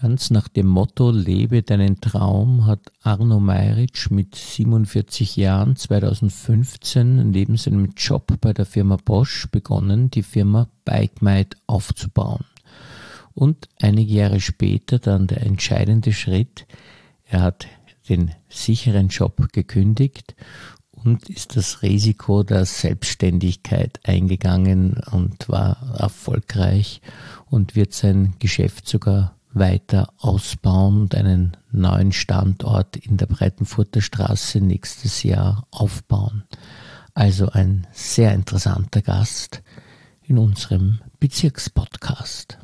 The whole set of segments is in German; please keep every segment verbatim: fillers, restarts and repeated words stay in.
Ganz nach dem Motto Lebe deinen Traum hat Arno Meyric mit siebenundvierzig Jahren zweitausendfünfzehn neben seinem Job bei der Firma Bosch begonnen, die Firma BikeMate aufzubauen. Und einige Jahre später dann der entscheidende Schritt, er hat den sicheren Job gekündigt und ist das Risiko der Selbstständigkeit eingegangen und war erfolgreich und wird sein Geschäft sogar weiter ausbauen und einen neuen Standort in der Breitenfurter Straße nächstes Jahr aufbauen. Also ein sehr interessanter Gast in unserem Bezirkspodcast.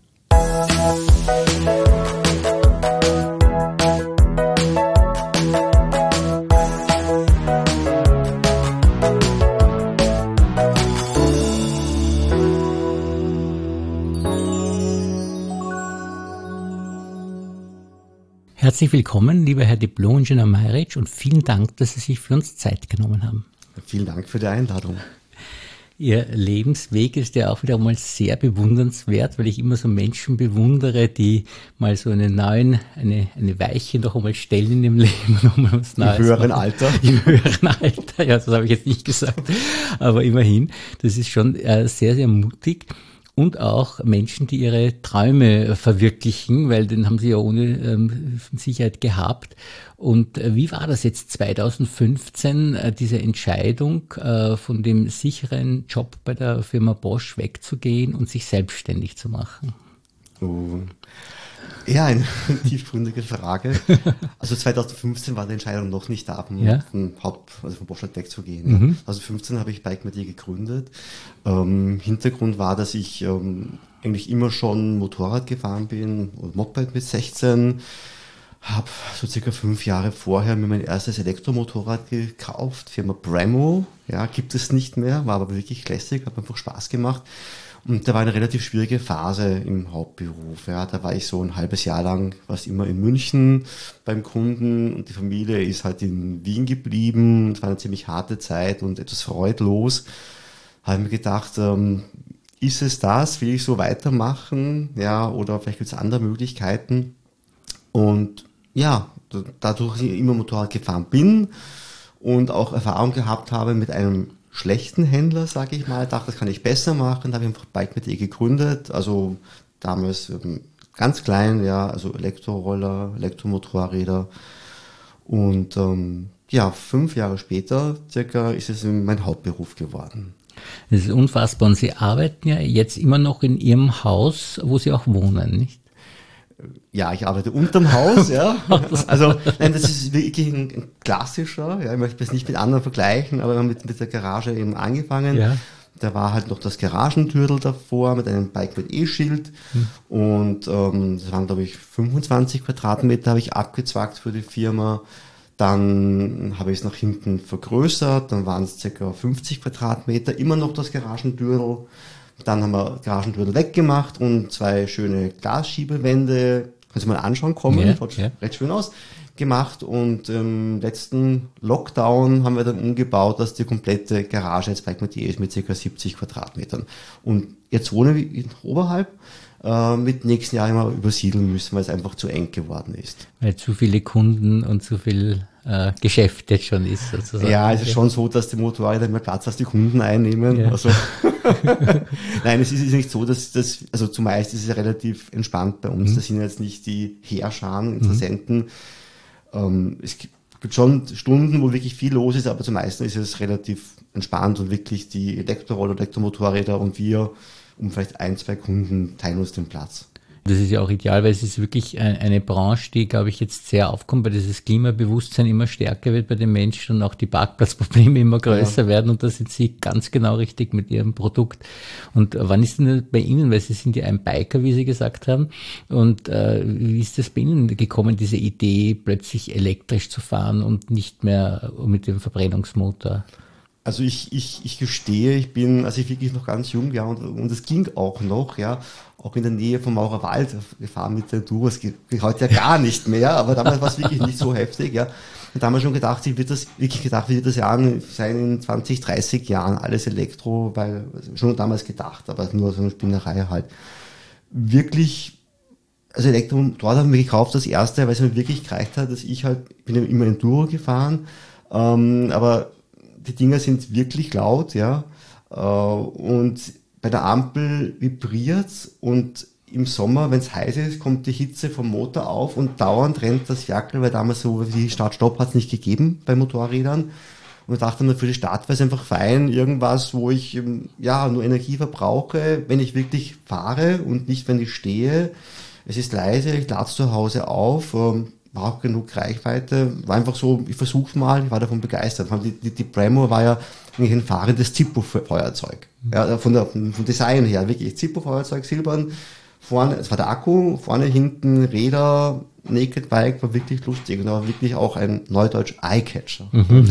Herzlich willkommen, lieber Herr Diplom-Ingenieur Meyric, und vielen Dank, dass Sie sich für uns Zeit genommen haben. Vielen Dank für die Einladung. Ihr Lebensweg ist ja auch wieder mal sehr bewundernswert, weil ich immer so Menschen bewundere, die mal so einen neuen, eine, eine Weiche noch einmal stellen in ihrem Leben. Noch mal was Neues Im höheren machen. Alter. Im höheren Alter, ja, das habe ich jetzt nicht gesagt, aber immerhin, das ist schon äh, sehr, sehr mutig. Und auch Menschen, die ihre Träume verwirklichen, weil den haben sie ja ohne ähm, Sicherheit gehabt. Und äh, wie war das jetzt zweitausendfünfzehn, äh, diese Entscheidung, äh, von dem sicheren Job bei der Firma Bosch wegzugehen und sich selbstständig zu machen? Oh. Ja, eine tiefgründige Frage. Also zweitausendfünfzehn war die Entscheidung noch nicht da, vom, ja? vom Haupt, also vom Bosch wegzugehen. Mhm. zweitausendfünfzehn habe ich BikeMate gegründet. Ähm, Hintergrund war, dass ich ähm, eigentlich immer schon Motorrad gefahren bin und Moped mit sechzehn. Habe so circa fünf Jahre vorher mir mein erstes Elektromotorrad gekauft, Firma Brembo. Ja, gibt es nicht mehr, war aber wirklich classic, hat einfach Spaß gemacht. Und da war eine relativ schwierige Phase im Hauptberuf. Ja, da war ich so ein halbes Jahr lang fast immer in München beim Kunden und die Familie ist halt in Wien geblieben. Es war eine ziemlich harte Zeit und etwas freudlos. Habe ich mir gedacht, ähm, ist es das? Will ich so weitermachen? Ja, oder vielleicht gibt es andere Möglichkeiten. Und ja, dadurch, dass ich immer Motorrad gefahren bin und auch Erfahrung gehabt habe mit einem schlechten Händler, sage ich mal, dachte, das kann ich besser machen, da habe ich einfach BikeMate gegründet, also damals ähm, ganz klein, ja, also Elektroroller, Elektromotorräder und ähm, ja, fünf Jahre später circa ist es mein Hauptberuf geworden. Das ist unfassbar und Sie arbeiten ja jetzt immer noch in Ihrem Haus, wo Sie auch wohnen, nicht? Ja, ich arbeite unterm Haus, ja. Also, nein, das ist wirklich ein, ein klassischer, ja, ich möchte das nicht mit anderen vergleichen, aber wir haben mit, mit der Garage eben angefangen. Ja. Da war halt noch das Garagentürtel davor mit einem BikeMate E-Schild hm. und ähm, das waren, glaube ich, fünfundzwanzig Quadratmeter habe ich abgezwackt für die Firma. Dann habe ich es nach hinten vergrößert, dann waren es ca. fünfzig Quadratmeter, immer noch das Garagentürtel. Dann haben wir Garagentür weggemacht und zwei schöne Glasschiebewände, kannst du mal anschauen kommen, ja, schaut ja. recht schön aus, gemacht und im letzten Lockdown haben wir dann umgebaut, dass die komplette Garage jetzt BikeMate ist mit ca. siebzig Quadratmetern. Und jetzt wohnen wir oberhalb, äh, mit nächsten Jahr immer übersiedeln müssen, weil es einfach zu eng geworden ist. Weil zu viele Kunden und zu viel äh, Geschäft jetzt schon ist, sozusagen. Ja, es ist schon so, dass die Motorräder mehr Platz als die Kunden einnehmen. Ja. Also nein, es ist nicht so, dass das, also zumeist ist es relativ entspannt bei uns. Mhm. Das sind jetzt nicht die Heerscharen, Interessenten. Mhm. Ähm, es gibt, gibt schon Stunden, wo wirklich viel los ist, aber zumeist ist es relativ entspannt und wirklich die Elektroroller, Elektromotorräder und wir um vielleicht ein, zwei Kunden teilen uns den Platz. Das ist ja auch ideal, weil es ist wirklich eine Branche, die, glaube ich, jetzt sehr aufkommt, weil dieses Klimabewusstsein immer stärker wird bei den Menschen und auch die Parkplatzprobleme immer größer ja. werden und da sind Sie ganz genau richtig mit Ihrem Produkt. Und wann ist denn bei Ihnen, weil Sie sind ja ein Biker, wie Sie gesagt haben, und äh, wie ist das bei Ihnen gekommen, diese Idee, plötzlich elektrisch zu fahren und nicht mehr mit dem Verbrennungsmotor? Also ich, ich, ich gestehe, ich bin, als ich wirklich noch ganz jung war, und, und es ging auch noch, ja, auch in der Nähe vom Maurerwald gefahren mit der Enduro, es geht heute ja gar nicht mehr, aber damals war es wirklich nicht so heftig, ja. Und damals schon gedacht, wie wird das, wirklich gedacht, wie wird das Jahr sein in zwanzig, dreißig Jahren, alles Elektro, weil, schon damals gedacht, aber nur so eine Spinnerei halt. Wirklich also Elektromotorrad haben wir gekauft, das erste, weil es mir wirklich gereicht hat, dass ich halt, ich bin ja immer Enduro gefahren, ähm, aber die Dinger sind wirklich laut, ja, äh, und bei der Ampel vibriert's und im Sommer, wenn es heiß ist, kommt die Hitze vom Motor auf und dauernd rennt das Jackel, weil damals so wie Start-Stopp hat es nicht gegeben bei Motorrädern. Und ich dachte mir, für die Start wäre es einfach fein, irgendwas, wo ich ja nur Energie verbrauche, wenn ich wirklich fahre und nicht, wenn ich stehe. Es ist leise, ich lade es zu Hause auf, ähm, war auch genug Reichweite, war einfach so, ich versuch's mal, ich war davon begeistert. Die, die, die Brembo war ja eigentlich ein fahrendes Zippo-Feuerzeug. Ja, von der, vom Design her, wirklich Zippo-Feuerzeug, silbern. Vorne, es war der Akku, vorne, hinten Räder, Naked Bike, war wirklich lustig und war wirklich auch ein neudeutsch Eyecatcher. Mhm.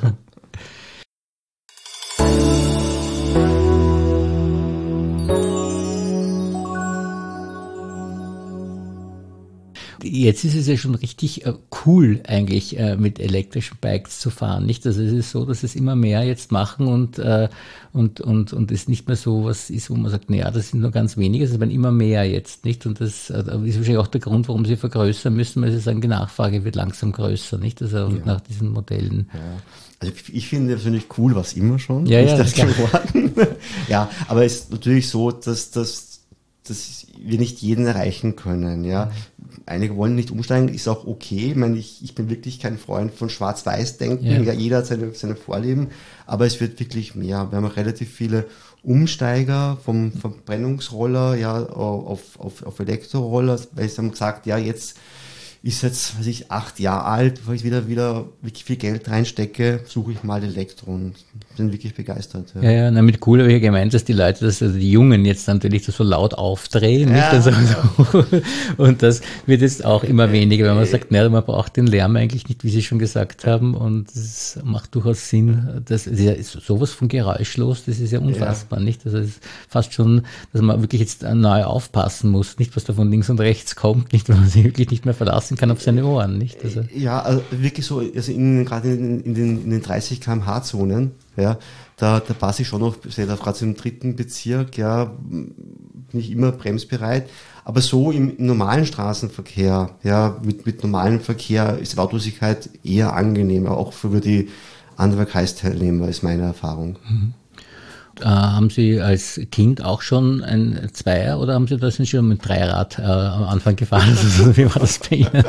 Jetzt ist es ja schon richtig äh, cool eigentlich äh, mit elektrischen Bikes zu fahren, nicht? Also es ist so, dass es immer mehr jetzt machen und äh, und und und es nicht mehr so was ist, wo man sagt, naja, das sind nur ganz wenige, es werden immer mehr jetzt, nicht? Und das äh, ist wahrscheinlich auch der Grund, warum sie vergrößern müssen, weil sie sagen, die Nachfrage wird langsam größer, nicht? Also ja. nach diesen Modellen. Ja. Also ich, ich finde persönlich cool, was immer schon. Ja, ja, das geworden. Ja, aber es ist natürlich so, dass das dass wir nicht jeden erreichen können, ja. Einige wollen nicht umsteigen, ist auch okay. Ich meine, ich, ich bin wirklich kein Freund von Schwarz-Weiß-Denken. Ja. Ja, jeder hat seine, seine Vorlieben, aber es wird wirklich mehr. Wir haben auch relativ viele Umsteiger vom Verbrennungsroller, ja, auf, auf, auf Elektroroller, weil sie haben gesagt, ja, jetzt ist jetzt, weiß ich, acht Jahre alt, bevor ich wieder, wieder wirklich viel Geld reinstecke, suche ich mal Elektro und bin wirklich begeistert. Ja, ja, ja, na, mit cool habe ich ja gemeint, dass die Leute, dass also die Jungen jetzt natürlich das so laut aufdrehen, ja. Nicht? Also, und das wird jetzt auch immer weniger, wenn man sagt, naja, man braucht den Lärm eigentlich nicht, wie Sie schon gesagt haben, und es macht durchaus Sinn, das ist sowas von geräuschlos, das ist ja unfassbar, ja. Nicht? Also es ist fast schon, dass man wirklich jetzt neu aufpassen muss, nicht, was da von links und rechts kommt, nicht, weil man sich wirklich nicht mehr verlassen kann auf seine Ohren, nicht? Also ja, also wirklich so, also in, gerade in, in den, in den dreißig Kilometer pro Stunde Zonen, ja, da, da passe ich schon noch, gerade im dritten Bezirk, ja, bin ich immer bremsbereit. Aber so im, im normalen Straßenverkehr, ja, mit, mit normalem Verkehr ist Lautlosigkeit eher angenehm, auch für die anderen Verkehrsteilnehmer, ist meine Erfahrung. Mhm. Äh, haben Sie als Kind auch schon ein Zweier oder haben Sie das schon mit Dreirad äh, am Anfang gefahren? Also, wie war das bei Ihnen?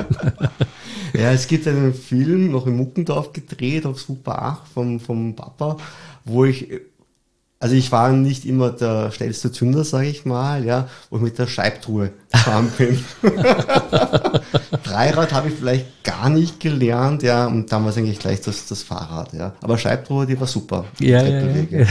Ja, es gibt einen Film, noch in Muckendorf gedreht, auf Super acht vom, vom Papa, wo ich, also ich war nicht immer der schnellste Zünder, sage ich mal, ja, wo ich mit der Scheibtruhe gefahren bin. Dreirad habe ich vielleicht gar nicht gelernt, ja, und dann war es eigentlich gleich das, das Fahrrad, ja. Aber Scheibtruhe, die war super. Ja, ja, ja.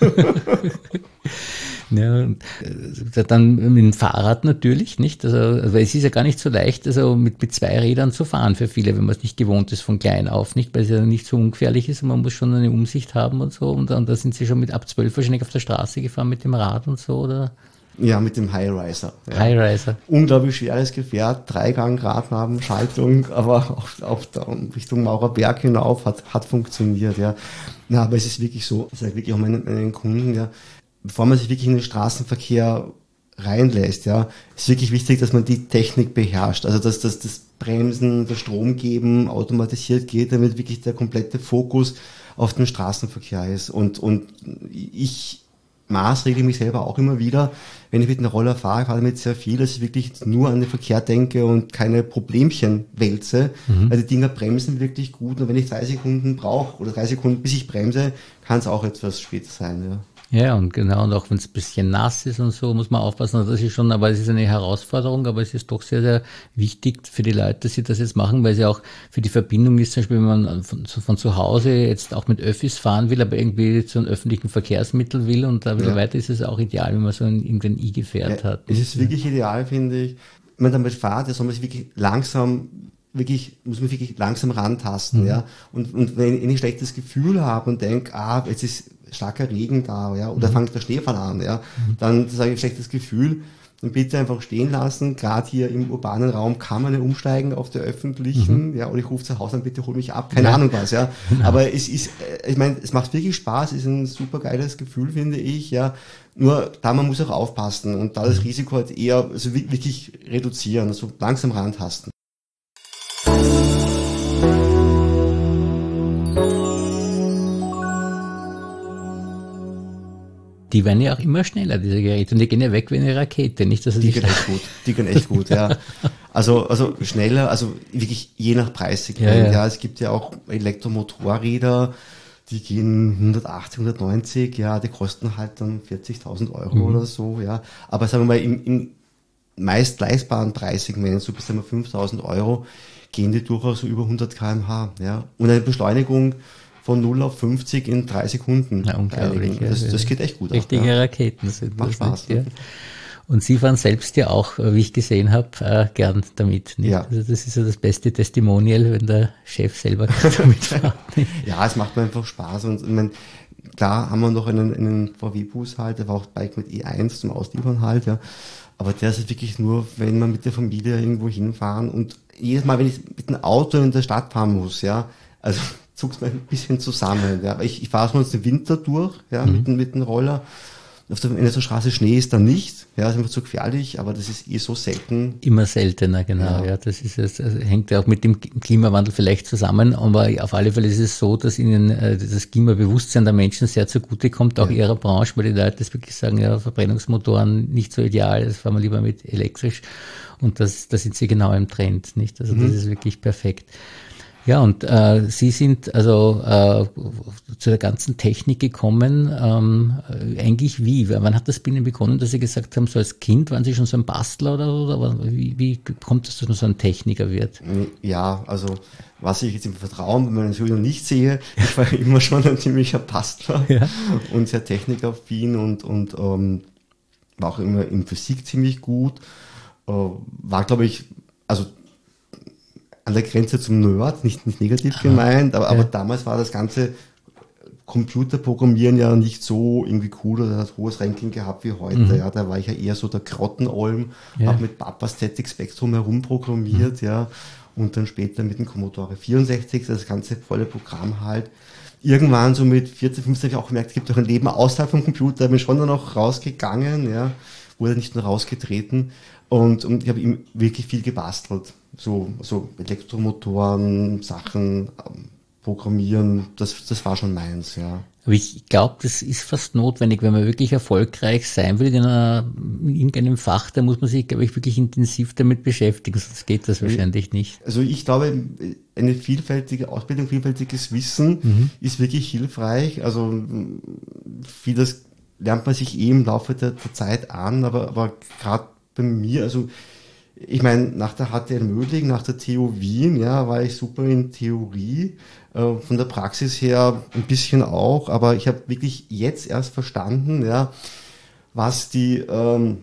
Ja, und dann mit dem Fahrrad natürlich, nicht? Also, weil es ist ja gar nicht so leicht, also mit, mit zwei Rädern zu fahren für viele, wenn man es nicht gewohnt ist von klein auf, nicht? Weil es ja nicht so ungefährlich ist und man muss schon eine Umsicht haben und so. Und dann da sind Sie schon mit ab zwölf wahrscheinlich auf der Straße gefahren mit dem Rad und so, oder? Ja, mit dem Highriser. Ja. Highriser. Unglaublich schweres Gefährt, Dreigang, Radnabenschaltung, aber auch, auch da Richtung Maurerberg hinauf hat, hat funktioniert, ja. Na, aber es ist wirklich so, ich sage wirklich auch meinen, meinen Kunden, ja, bevor man sich wirklich in den Straßenverkehr reinlässt, ja, ist wirklich wichtig, dass man die Technik beherrscht. Also, dass, dass das Bremsen, das Stromgeben automatisiert geht, damit wirklich der komplette Fokus auf den Straßenverkehr ist. Und, und ich maßregle mich selber auch immer wieder, wenn ich mit einem Roller fahre, fahre damit sehr viel, dass ich wirklich nur an den Verkehr denke und keine Problemchen wälze, mhm. weil die Dinger bremsen wirklich gut und wenn ich drei Sekunden brauche oder drei Sekunden bis ich bremse, kann es auch etwas spät sein, ja. Ja, und genau, und auch wenn es ein bisschen nass ist und so, muss man aufpassen. Also das ist schon, aber es ist eine Herausforderung, aber es ist doch sehr, sehr wichtig für die Leute, dass sie das jetzt machen, weil es ja auch für die Verbindung ist, zum Beispiel, wenn man von, von zu Hause jetzt auch mit Öffis fahren will, aber irgendwie zu einem öffentlichen Verkehrsmittel will und da wieder ja. weiter, ist es auch ideal, wenn man so ein, irgendein I-Gefährt ja, hat. Es ist wirklich ideal, finde ich. Wenn man damit fährt, soll man sich wirklich langsam wirklich, muss man wirklich langsam rantasten, mhm. ja. Und, und wenn ich ein schlechtes Gefühl habe und denke, ah, jetzt ist starker Regen da, ja, oder mhm. fängt der Schneefall an, ja, mhm. dann sage ich schlechtes Gefühl, dann bitte einfach stehen lassen. Gerade hier im urbanen Raum kann man ja umsteigen auf der öffentlichen, mhm. ja, oder ich rufe zu Hause an, bitte hol mich ab, keine ja. Ahnung was, ja. Genau. Aber es ist, ich meine, es macht wirklich Spaß, ist ein super geiles Gefühl, finde ich, ja. Nur da, man muss auch aufpassen und da das Risiko halt eher, also wirklich reduzieren, also langsam rantasten. Die werden ja auch immer schneller, diese Geräte, und die gehen ja weg wie eine Rakete, nicht? Dass die gehen echt gut, die gehen echt gut, ja. Also, also schneller, also wirklich je nach Preissegment, ja, ja. ja. Es gibt ja auch Elektromotorräder, die gehen hundertachtzig, hundertneunzig, ja, die kosten halt dann vierzigtausend Euro mhm. oder so, ja. Aber sagen wir mal, im, im meist leistbaren Preissegment, so bis einmal fünftausend Euro, gehen die durchaus so über hundert Kilometer pro Stunde, ja. Und eine Beschleunigung von null auf fünfzig in drei Sekunden. Ja, unglaublich. Das, das geht echt gut. Richtige auch, ja. Raketen sind Macht das. Spaß. Nicht, ja. Und Sie fahren selbst ja auch, wie ich gesehen habe, äh, gern damit. Nicht? Ja. Also das ist ja das beste Testimonial, wenn der Chef selber damit fährt. Ja, es macht mir einfach Spaß. Und ich meine, klar haben wir noch einen, einen V W-Bus halt, der war auch Bike mit E eins zum Ausliefern halt, ja. Aber der ist wirklich nur, wenn man mit der Familie irgendwo hinfahren und jedes Mal, wenn ich mit dem Auto in der Stadt fahren muss, ja, also zuck's mir ein bisschen zusammen, ja. Ich, ich fahre sonst den Winter durch, ja, mhm. mit, mit dem Roller. Auf der, wenn der Straße Schnee ist, dann nicht. Ja, ist einfach zu gefährlich, aber das ist eh so selten. Immer seltener, genau. Ja, ja das ist es, also hängt ja auch mit dem Klimawandel vielleicht zusammen, aber auf alle Fälle ist es so, dass ihnen äh, das Klimabewusstsein der Menschen sehr zugutekommt, auch ja. ihrer Branche, weil die Leute das wirklich sagen, ja, Verbrennungsmotoren nicht so ideal, das fahren wir lieber mit elektrisch. Und das, da sind sie genau im Trend, nicht? Also mhm. das ist wirklich perfekt. Ja, und äh, Sie sind also äh, zu der ganzen Technik gekommen, ähm, eigentlich wie? Wann hat das bei Ihnen begonnen, dass Sie gesagt haben, so als Kind, waren Sie schon so ein Bastler oder, oder wie, wie kommt es, dass man so ein Techniker wird? Ja, also was ich jetzt im Vertrauen bei meinen Söhnen nicht sehe, ich war immer schon ein ziemlicher Bastler ja. und sehr technikaffin und, und ähm, war auch immer in Physik ziemlich gut, äh, war glaube ich, also an der Grenze zum Nerd, nicht, nicht negativ gemeint, aber, ja. aber damals war das ganze Computerprogrammieren ja nicht so irgendwie cool oder hat hohes Ranking gehabt wie heute. Mhm. Ja, da war ich ja eher so der Grottenolm, ja. habe mit Papas Z X Spectrum herumprogrammiert, mhm. ja, und dann später mit dem Commodore vierundsechzig, das ganze volle Programm halt. Irgendwann so mit vierzehn, fünfzehn habe ich auch gemerkt, es gibt auch ein Leben außerhalb vom Computer, bin schon dann auch rausgegangen, ja, wurde nicht nur rausgetreten und, und ich habe ihm wirklich viel gebastelt. So, so Elektromotoren, Sachen, ähm, Programmieren, das, das war schon meins, ja. Aber ich glaube, das ist fast notwendig, wenn man wirklich erfolgreich sein will in, einer, in irgendeinem Fach, da muss man sich, glaube ich, wirklich intensiv damit beschäftigen, sonst geht das wahrscheinlich nicht. Also ich glaube, eine vielfältige Ausbildung, vielfältiges Wissen mhm. ist wirklich hilfreich. Also vieles lernt man sich eh im Laufe der, der Zeit an, aber, aber gerade bei mir, also ich meine, nach der H T L Mödling, nach der T U Wien, ja, war ich super in Theorie, äh, von der Praxis her ein bisschen auch, aber ich habe wirklich jetzt erst verstanden, ja, was die ähm,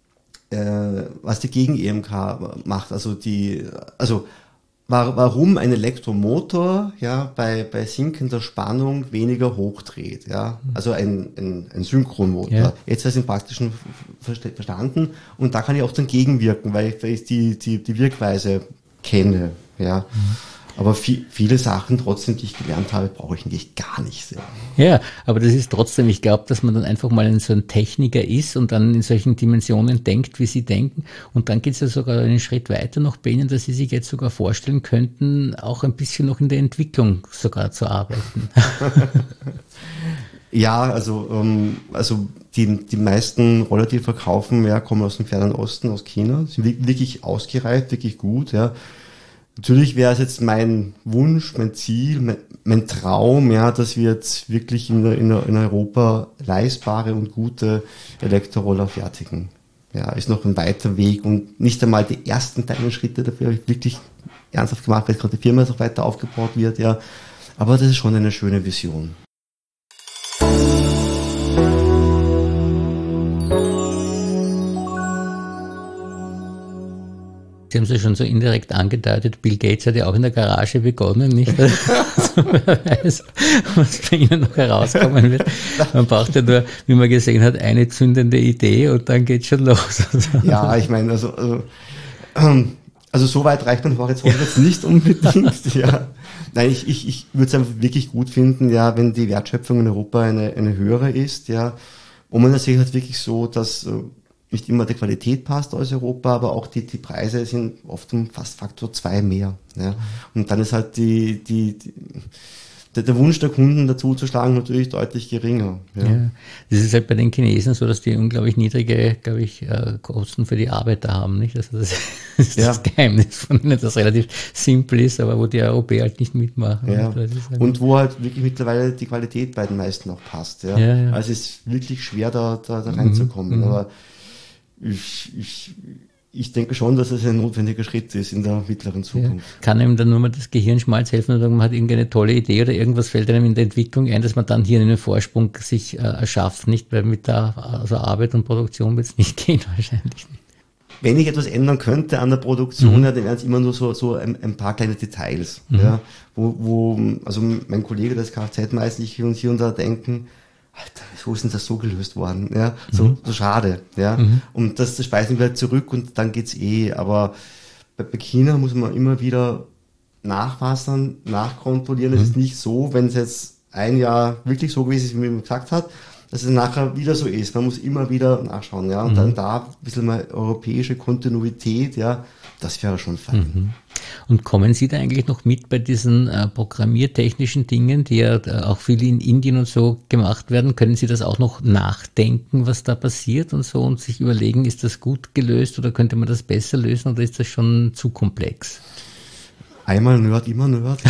äh, was die Gegen-E M K macht, also die, also war, warum ein Elektromotor ja bei bei sinkender Spannung weniger hochdreht, ja, also ein ein, ein Synchronmotor. Ja. Jetzt habe ich es im Praktischen verstanden und da kann ich auch dann gegenwirken, weil ich, weil ich die die die Wirkweise kenne, ja. Mhm. Aber viel, viele Sachen trotzdem, die ich gelernt habe, brauche ich eigentlich gar nicht sehr. Ja, aber das ist trotzdem, ich glaube, dass man dann einfach mal so ein Techniker ist und dann in solchen Dimensionen denkt, wie Sie denken. Und dann geht es ja sogar einen Schritt weiter noch bei Ihnen, dass Sie sich jetzt sogar vorstellen könnten, auch ein bisschen noch in der Entwicklung sogar zu arbeiten. Ja, also, ähm, also die, die meisten Roller, die wir verkaufen, ja, kommen aus dem Fernen Osten, aus China, sind wirklich ausgereift, wirklich gut, ja. Natürlich wäre es jetzt mein Wunsch, mein Ziel, mein, mein Traum, ja, dass wir jetzt wirklich in, in, in Europa leistbare und gute Elektroroller fertigen. Ja, ist noch ein weiter Weg und nicht einmal die ersten kleinen Schritte dafür habe ich wirklich ernsthaft gemacht, weil gerade die Firma noch weiter aufgebaut wird, ja. Aber das ist schon eine schöne Vision. Sie haben es ja schon so indirekt angedeutet, Bill Gates hat ja auch in der Garage begonnen, nicht? Also, wer weiß, was bei Ihnen noch herauskommen wird. Man braucht ja nur, wie man gesehen hat, eine zündende Idee und dann geht's schon los. Ja, ich meine, also, also, ähm, also so weit reicht mein Horizont jetzt nicht unbedingt, ja. Nein, ich, ich, ich würde es einfach wirklich gut finden, ja, wenn die Wertschöpfung in Europa eine, eine höhere ist, ja. Und man sieht halt wirklich so, dass äh, nicht immer die Qualität passt aus Europa, aber auch die, die Preise sind oft um fast Faktor zwei mehr. Ja. Und dann ist halt die, die, die der, der Wunsch der Kunden dazu zu schlagen natürlich deutlich geringer. Ja. Ja, das ist halt bei den Chinesen so, dass die unglaublich niedrige, glaube ich, Kosten für die Arbeiter haben, nicht? Also das ist ja das Geheimnis von ihnen, das relativ simpel ist, aber wo die Europäer halt nicht mitmachen. Ja. Und wo halt wirklich mittlerweile die Qualität bei den meisten auch passt. Ja. Ja, ja. Also es ist wirklich schwer, da, da, da reinzukommen. Mhm. Aber ich, ich, ich denke schon, dass es ein notwendiger Schritt ist in der mittleren Zukunft. Ja. Kann einem dann nur mal das Gehirnschmalz helfen oder man hat irgendeine tolle Idee oder irgendwas fällt einem in der Entwicklung ein, dass man dann hier einen Vorsprung sich äh, erschafft, nicht? Weil mit der also Arbeit und Produktion wird es nicht gehen wahrscheinlich nicht. Wenn ich etwas ändern könnte an der Produktion, mhm. ja, dann wären es immer nur so, so ein, ein paar kleine Details, mhm. ja, wo, wo, also mein Kollege, das Kfz-Meister, ich hier und hier und da denken, Alter, so ist denn das so gelöst worden? Ja, so, mhm. so schade, ja. Mhm. Und das, das speisen wir halt zurück und dann geht's eh. Aber bei, bei China muss man immer wieder nachfassen, nachkontrollieren. Es mhm. ist nicht so, wenn es jetzt ein Jahr wirklich so gewesen ist, wie man gesagt hat, dass es nachher wieder so ist. Man muss immer wieder nachschauen, ja. Und mhm. dann da ein bisschen mal europäische Kontinuität, ja, das wäre schon fein. Mhm. Und kommen Sie da eigentlich noch mit bei diesen äh, programmiertechnischen Dingen, die ja äh, auch viel in Indien und so gemacht werden? Können Sie das auch noch nachdenken, was da passiert und so und sich überlegen, ist das gut gelöst oder könnte man das besser lösen oder ist das schon zu komplex? Einmal Nerd, immer Nerd.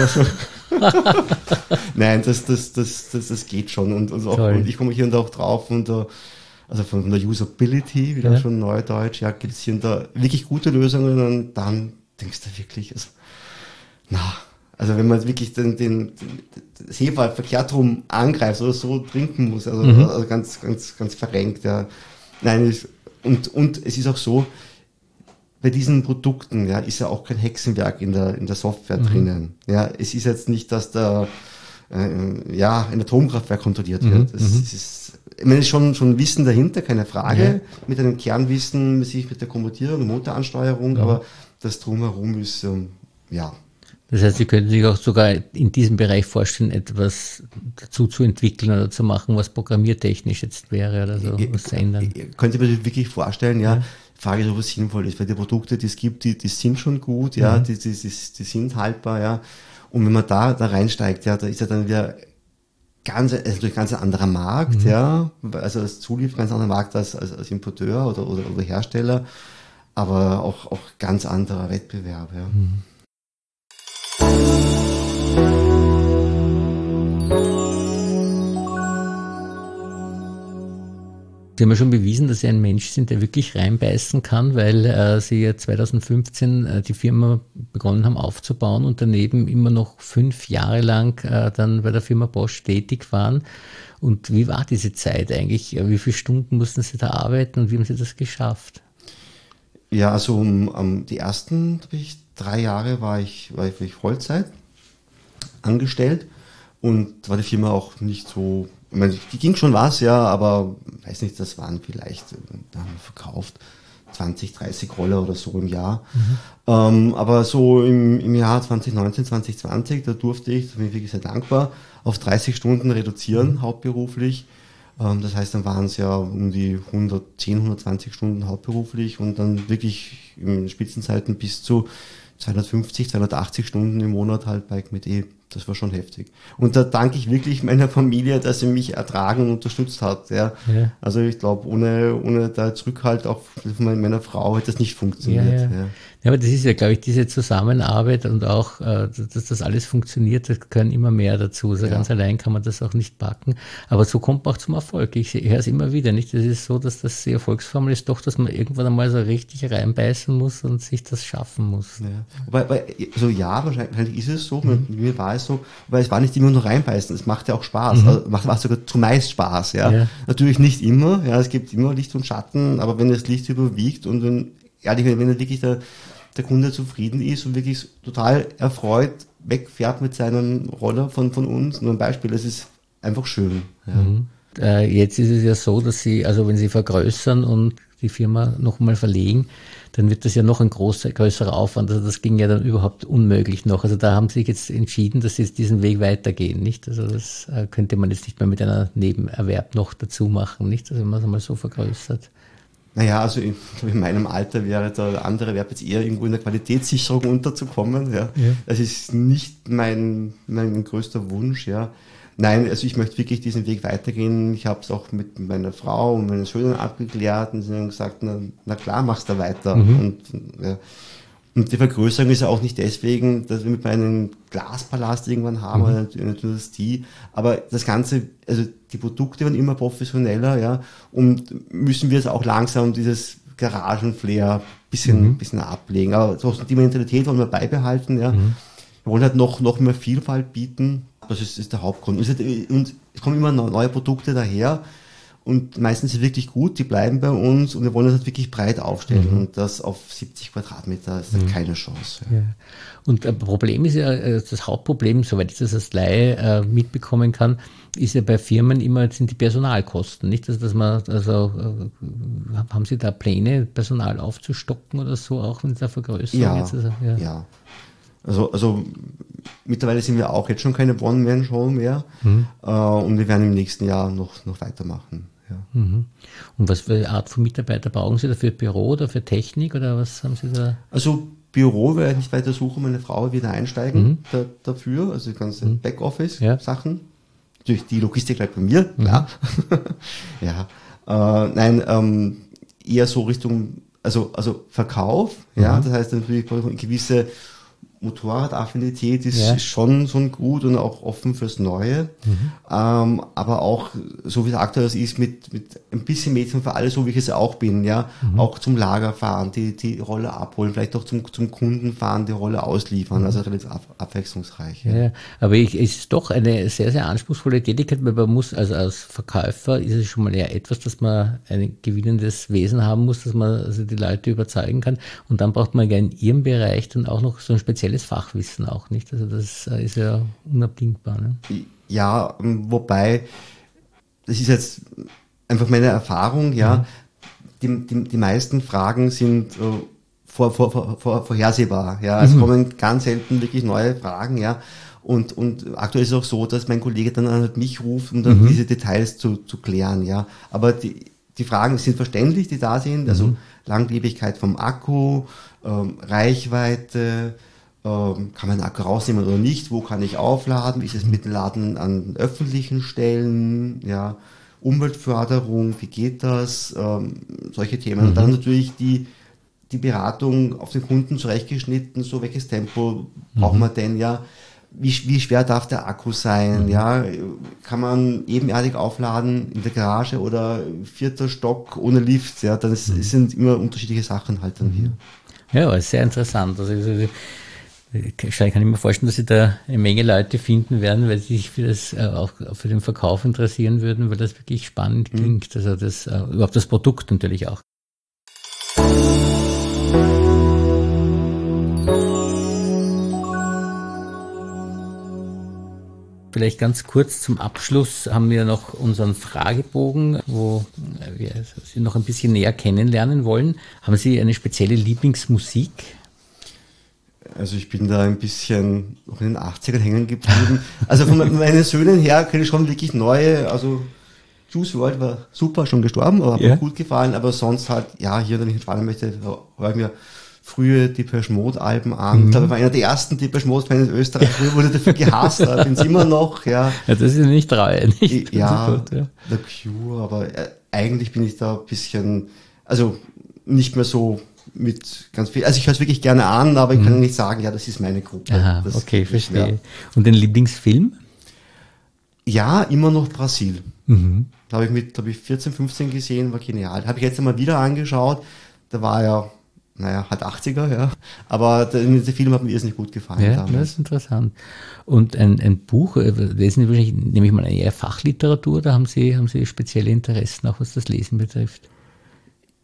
Nein, das, das, das, das, das geht schon. Und, und, auch, und ich komme hier und da auch drauf und uh, also von der Usability, wieder ja. schon Neudeutsch, ja, gibt es hier und da wirklich gute Lösungen und dann denkst du wirklich, also, na, also wenn man wirklich den, den, den das Hefe verkehrt rum angreift oder so trinken muss, also, mhm. also ganz, ganz, ganz verrenkt, ja. Nein, ich, und, und es ist auch so, bei diesen Produkten, ja, ist ja auch kein Hexenwerk in der, in der Software mhm. drinnen. Ja, es ist jetzt nicht, dass da, äh, ja, ein Atomkraftwerk kontrolliert mhm. wird. Das, mhm. ist, ich meine, es ist schon, schon Wissen dahinter, keine Frage, ja. mit einem Kernwissen, sich mit der Kommutierung, Motoransteuerung, mhm. aber das Drumherum ist, ähm, ja. Das heißt, Sie könnten sich auch sogar in diesem Bereich vorstellen, etwas dazu zu entwickeln oder zu machen, was programmiertechnisch jetzt wäre oder so, was zu ändern. Könnte man sich wirklich vorstellen, ja. ja. Frage ist, ob es sinnvoll ist, weil die Produkte, die es gibt, die, die sind schon gut, ja, mhm. die, die, die, die sind haltbar, ja. Und wenn man da, da reinsteigt, ja, da ist ja dann wieder ganz, also natürlich ganz ein anderer Markt, mhm. ja, also als Zulieferer ganz anderer Markt als, als, als Importeur oder, oder, oder Hersteller, aber auch, auch ganz anderer Wettbewerb, ja. Mhm. Sie haben ja schon bewiesen, dass Sie ein Mensch sind, der wirklich reinbeißen kann, weil äh, Sie ja zweitausendfünfzehn äh, die Firma begonnen haben aufzubauen und daneben immer noch fünf Jahre lang äh, dann bei der Firma Bosch tätig waren. Und wie war diese Zeit eigentlich? Wie viele Stunden mussten Sie da arbeiten und wie haben Sie das geschafft? Ja, also um, um, die ersten ich, drei Jahre war ich, war ich Vollzeit angestellt und war die Firma auch nicht so, ich meine, die ging schon was, ja, aber weiß nicht, das waren vielleicht, da haben wir verkauft zwanzig, dreißig Roller oder so im Jahr. Mhm. Ähm, aber so im, im Jahr zwanzig neunzehn, zwanzig zwanzig, da durfte ich, da bin ich wirklich sehr dankbar, auf dreißig Stunden reduzieren, mhm. hauptberuflich. Ähm, das heißt, dann waren es ja um die hundertzehn, hundertzwanzig Stunden hauptberuflich und dann wirklich in Spitzenzeiten bis zu zweihundertfünfzig, zweihundertachtzig Stunden im Monat halt Bike mit E. Das war schon heftig. Und da danke ich wirklich meiner Familie, dass sie mich ertragen und unterstützt hat. Ja. Ja. Also ich glaube, ohne, ohne da Rückhalt auch von meiner Frau hätte das nicht funktioniert. Ja, ja. Ja. Ja, aber das ist ja, glaube ich, diese Zusammenarbeit und auch, äh, dass das alles funktioniert, das gehören immer mehr dazu. Also ja. Ganz allein kann man das auch nicht packen. Aber so kommt man auch zum Erfolg. Ich, ich höre es immer wieder, nicht? Das ist so, dass das die Erfolgsformel ist doch, dass man irgendwann einmal so richtig reinbeißen muss und sich das schaffen muss. Ja. Wobei, weil, also ja, wahrscheinlich ist es so, mhm. mit mir war es so, weil es war nicht immer nur reinbeißen, es macht ja auch Spaß, mhm. also macht, macht sogar zumeist Spaß, ja. ja. Natürlich nicht immer, ja, es gibt immer Licht und Schatten, aber wenn das Licht überwiegt und wenn, ehrlich, wenn du wirklich da der Kunde zufrieden ist und wirklich total erfreut wegfährt mit seinem Roller von, von uns. Nur ein Beispiel, das ist einfach schön. Ja. Mhm. Äh, jetzt ist es ja so, dass Sie, also wenn Sie vergrößern und die Firma nochmal verlegen, dann wird das ja noch ein großer, größerer Aufwand. Also das ging ja dann überhaupt unmöglich noch. Also da haben Sie sich jetzt entschieden, dass Sie jetzt diesen Weg weitergehen, nicht? Also das äh, könnte man jetzt nicht mehr mit einer Nebenerwerb noch dazu machen, nicht? Also wenn man es einmal so vergrößert. Naja, also in, in meinem Alter wäre der andere Verb jetzt eher irgendwo in der Qualitätssicherung unterzukommen. Ja. Ja. Das ist nicht mein, mein größter Wunsch. Ja. Nein, also ich möchte wirklich diesen Weg weitergehen. Ich habe es auch mit meiner Frau und meinen Söhnen abgeklärt und sie haben gesagt, na, na klar, machst du weiter. Mhm. Und, ja. Und die Vergrößerung ist ja auch nicht deswegen, dass wir mit meinem Glaspalast irgendwann haben, mhm. oder eine Dynastie, aber das Ganze, also die Produkte werden immer professioneller, ja, und müssen wir es auch langsam dieses Garagenflair bisschen, mhm. bisschen ablegen. Aber trotzdem die Mentalität wollen wir beibehalten, ja. Mhm. Wir wollen halt noch, noch mehr Vielfalt bieten. Das ist, ist der Hauptgrund. Und es kommen immer neue Produkte daher. Und meistens sind sie wirklich gut, die bleiben bei uns und wir wollen das halt wirklich breit aufstellen. Mhm. Und das auf siebzig Quadratmeter ist halt mhm. keine Chance. Ja. Ja. Und das Problem ist ja, das Hauptproblem, soweit ich das als Laie äh, mitbekommen kann, ist ja bei Firmen immer, sind die Personalkosten. Nicht, also, dass man, also äh, haben Sie da Pläne, Personal aufzustocken oder so, auch in der Vergrößerung? Ja, jetzt also, ja. ja. Also, also mittlerweile sind wir auch jetzt schon keine One-Man-Show mehr mhm. äh, und wir werden im nächsten Jahr noch, noch weitermachen. Ja. Mhm. Und was für eine Art von Mitarbeiter brauchen Sie da, für Büro oder für Technik oder was haben Sie da? Also Büro werde ich nicht weiter suchen, meine Frau wird einsteigen mhm. da, dafür, also die ganzen mhm. Backoffice-Sachen. Ja. Natürlich die Logistik bleibt bei mir, klar. Mhm. ja. Äh, nein, ähm, eher so Richtung, also, also Verkauf, mhm. ja, das heißt natürlich eine gewisse Motorradaffinität ist ja. schon, schon gut und auch offen fürs Neue. Mhm. Ähm, aber auch, so wie es aktuell ist, mit, mit ein bisschen Mädchen für alle, so wie ich es auch bin, ja. Mhm. Auch zum Lager fahren, die, die Rolle abholen, vielleicht auch zum, zum Kunden fahren, die Rolle ausliefern, mhm. also relativ ab, abwechslungsreich. Ja. Ja, aber ich, es ist doch eine sehr, sehr anspruchsvolle Tätigkeit, weil man muss, also als Verkäufer ist es schon mal eher etwas, dass man ein gewinnendes Wesen haben muss, dass man also die Leute überzeugen kann. Und dann braucht man ja in Ihrem Bereich dann auch noch so ein spezielles Fachwissen auch, nicht? Also das ist ja unabdingbar. Ne? Ja, wobei, das ist jetzt einfach meine Erfahrung, ja, mhm. die, die, die meisten Fragen sind äh, vor, vor, vor, vor, vorhersehbar, ja, es mhm. kommen ganz selten wirklich neue Fragen, ja, und, und aktuell ist es auch so, dass mein Kollege dann halt mich ruft, um dann mhm. diese Details zu, zu klären, ja, aber die, die Fragen sind verständlich, die da sind, also mhm. Langlebigkeit vom Akku, ähm, Reichweite, kann man den Akku rausnehmen oder nicht, wo kann ich aufladen, wie ist es mit dem Laden an öffentlichen Stellen, ja, Umweltförderung, wie geht das, ähm, solche Themen. Mhm. Und dann natürlich die, die Beratung auf den Kunden zurechtgeschnitten, so welches Tempo mhm. braucht man denn, ja, wie, wie schwer darf der Akku sein, mhm. ja, kann man ebenerdig aufladen in der Garage oder vierter Stock ohne Lift, ja, das mhm. sind immer unterschiedliche Sachen halt dann hier. Ja, aber sehr interessant, also ich kann mir vorstellen, dass Sie da eine Menge Leute finden werden, weil sie sich für das äh, auch für den Verkauf interessieren würden, weil das wirklich spannend mhm. klingt. Also das äh, überhaupt das Produkt natürlich auch. Vielleicht ganz kurz zum Abschluss haben wir noch unseren Fragebogen, wo wir Sie noch ein bisschen näher kennenlernen wollen. Haben Sie eine spezielle Lieblingsmusik? Also ich bin da ein bisschen noch in den achtzigern hängen geblieben. Also von meinen Söhnen her kenne ich schon wirklich neue, also Juice world war super, schon gestorben, aber yeah. hat mir gut gefallen, aber sonst halt, ja, hier, wenn ich entspannen möchte, höre ich mir frühe Depeche Mode Alben an. Mhm. Ich glaube, ich war einer der ersten Depeche Mode Fans in Österreich, früher wurde dafür gehasst, aber bin es immer noch, ja. Ja, das ist nicht treu, nicht? Ja, gut, ja, The Cure, aber äh, eigentlich bin ich da ein bisschen, also nicht mehr so mit ganz viel, also ich höre es wirklich gerne an, aber ich kann nicht sagen, ja, das ist meine Gruppe. Aha, das okay, verstehe. Mehr. Und den Lieblingsfilm? Ja, immer noch Brasil. Mhm. Da habe ich mit, glaube ich, vierzehn, fünfzehn gesehen, war genial. Habe ich jetzt einmal wieder angeschaut, da war ja, naja, halt achtziger, ja, aber der, der Film hat mir irrsinnig gut gefallen. Ja, damals. Das ist interessant. Und ein, ein Buch, lesen Sie wahrscheinlich, nehme ich mal, eher Fachliteratur, da haben Sie, haben Sie spezielle Interessen, auch was das Lesen betrifft?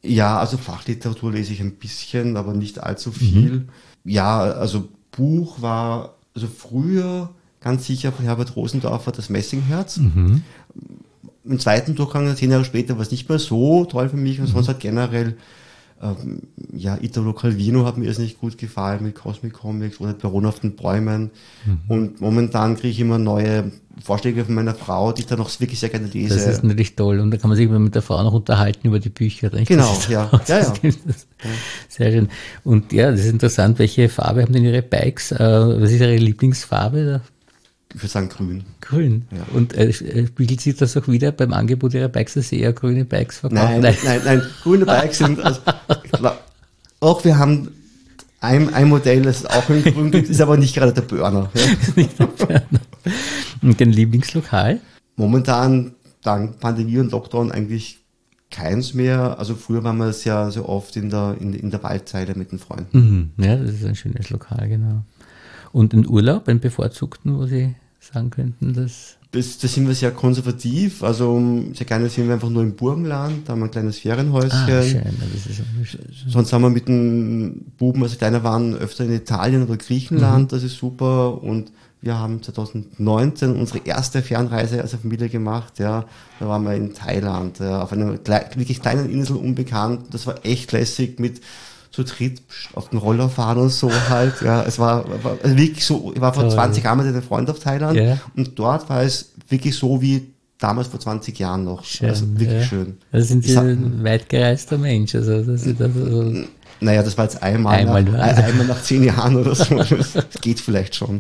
Ja, also Fachliteratur lese ich ein bisschen, aber nicht allzu viel. Mhm. Ja, also Buch war also früher ganz sicher von Herbert Rosendorfer das Messingherz. Mhm. Im zweiten Durchgang, zehn Jahre später, war es nicht mehr so toll für mich. Und mhm. sonst hat generell ähm, ja, Italo Calvino hat mir das nicht gut gefallen mit Cosmic Comics oder Baron auf den Bäumen. Mhm. Und momentan kriege ich immer neue Vorschläge von meiner Frau, die ich dann noch wirklich sehr gerne lese. Das ist natürlich toll. Und da kann man sich mit der Frau noch unterhalten über die Bücher. Nicht? Genau, ja. ja, ja. Sehr schön. Und ja, das ist interessant. Welche Farbe haben denn Ihre Bikes? Äh, was ist Ihre Lieblingsfarbe? Ich würde sagen grün. Grün. Ja. Und äh, spiegelt sich das auch wieder beim Angebot Ihrer Bikes, dass Sie eher grüne Bikes verkaufen? Nein, nein, nein, nein. Grüne Bikes sind, also, klar, auch wir haben ein, ein Modell, das auch in grün gibt, ist aber nicht gerade der Burner. Ja. Nicht der Burner. Und den Lieblingslokal? Momentan, dank Pandemie und Lockdown, eigentlich keins mehr. Also früher waren wir es ja so oft in der, in, in der Waldzeile mit den Freunden. Mhm. Ja, das ist ein schönes Lokal, genau. Und einen Urlaub, einen bevorzugten, wo Sie sagen könnten, dass... Das, das sind wir sehr konservativ, also sehr gerne sind wir einfach nur im Burgenland, da haben wir ein kleines Ferienhäuschen. Ah, schön. Das ist auch schön. Sonst haben wir mit den Buben, also kleiner waren, öfter in Italien oder Griechenland, mhm. das ist super. Und wir haben zwanzig neunzehn unsere erste Fernreise als Familie gemacht, ja. Da waren wir in Thailand, ja, auf einer wirklich kleinen Insel, unbekannt. Das war echt lässig mit zu dritt auf den Roller fahren und so halt. Ja, es war, war also wirklich so, ich war vor zwanzig Jahren mit einem Freund auf Thailand yeah. und dort war es wirklich so wie damals vor zwanzig Jahren noch. Schön, also wirklich ja. schön. Also sind Sie ein weit gereister Mensch. Also, dass Sie das so naja, das war jetzt einmal, einmal, nach, also. einmal nach zehn Jahren oder so. Das geht vielleicht schon.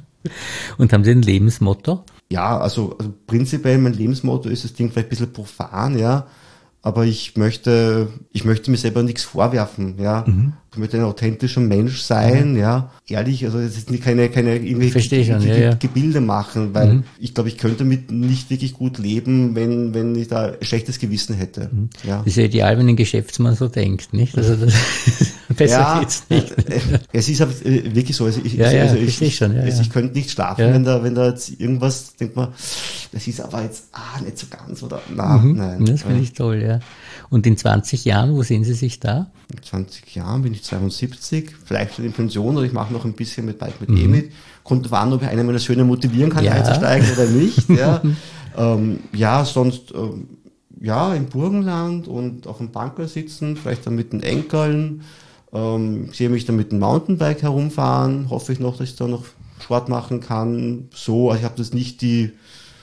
Und haben Sie ein Lebensmotto? Ja, also, also prinzipiell mein Lebensmotto ist das Ding vielleicht ein bisschen profan, ja. Aber ich möchte, ich möchte mir selber nichts vorwerfen, ja. Mhm. Ich möchte ein authentischer Mensch sein, mhm. ja. Ehrlich, also das ist keine, keine irgendwelche schon, ja, ja. Gebilde machen, weil mhm. ich glaube, ich könnte damit nicht wirklich gut leben, wenn, wenn ich da ein schlechtes Gewissen hätte. Mhm. Ja. Das ist ja ideal, wenn ein Geschäftsmann so denkt, nicht? Also das besser ja, geht's nicht. Es ist aber wirklich so. Also ich, ja, ja, also ich, ich, schon, ja, ich, ja. ich könnte nicht schlafen, ja. wenn da, wenn da jetzt irgendwas, denkt man, das ist aber jetzt, ah, nicht so ganz, oder, na, mhm. nein. Das finde ich toll, ja. Und in zwanzig Jahren, wo sehen Sie sich da? In zwanzig Jahren bin ich zweiundsiebzig, vielleicht schon in Pension oder ich mache noch ein bisschen mit Bike mit mhm. E-Mit. Kommt drauf an, ob ich einen meiner Söhne motivieren kann, ja. einzusteigen oder nicht. Ja, ähm, ja sonst ähm, ja im Burgenland und auf dem Banker sitzen, vielleicht dann mit den Enkeln. Ähm, sehe mich dann mit dem Mountainbike herumfahren. Hoffe ich noch, dass ich da noch Sport machen kann. So, also ich habe das nicht die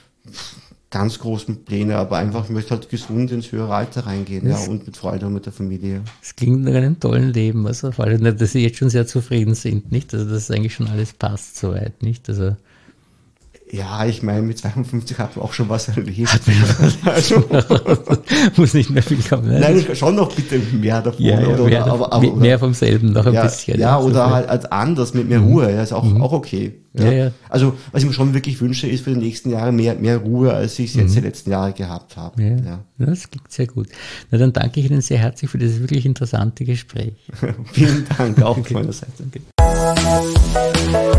ganz großen Pläne, aber einfach, ich möchte halt gesund ins höhere Alter reingehen, das ja, und mit Freude und mit der Familie. Das klingt nach einem tollen Leben, also vor allem, dass Sie jetzt schon sehr zufrieden sind, nicht? Also, dass eigentlich schon alles passt soweit, nicht? Also, ja, ich meine, mit zweiundfünfzig hat man auch schon was erlebt. Also, muss nicht mehr viel kommen. Ne? Nein, schon noch bitte mehr davon. Ja, ja, oder, mehr, oder, aber, aber, mehr vom selben noch ein ja, bisschen. Ja, oder so halt als anders, mit mehr Ruhe. Ja, ist auch, mhm. auch okay. Ja. Ja, ja. Also, was ich mir schon wirklich wünsche, ist für die nächsten Jahre mehr, mehr Ruhe, als ich es jetzt mhm. die letzten Jahre gehabt habe. Ja. Ja. Das klingt sehr gut. Na, dann danke ich Ihnen sehr herzlich für dieses wirklich interessante Gespräch. Vielen Dank auch von meiner Seite. Okay.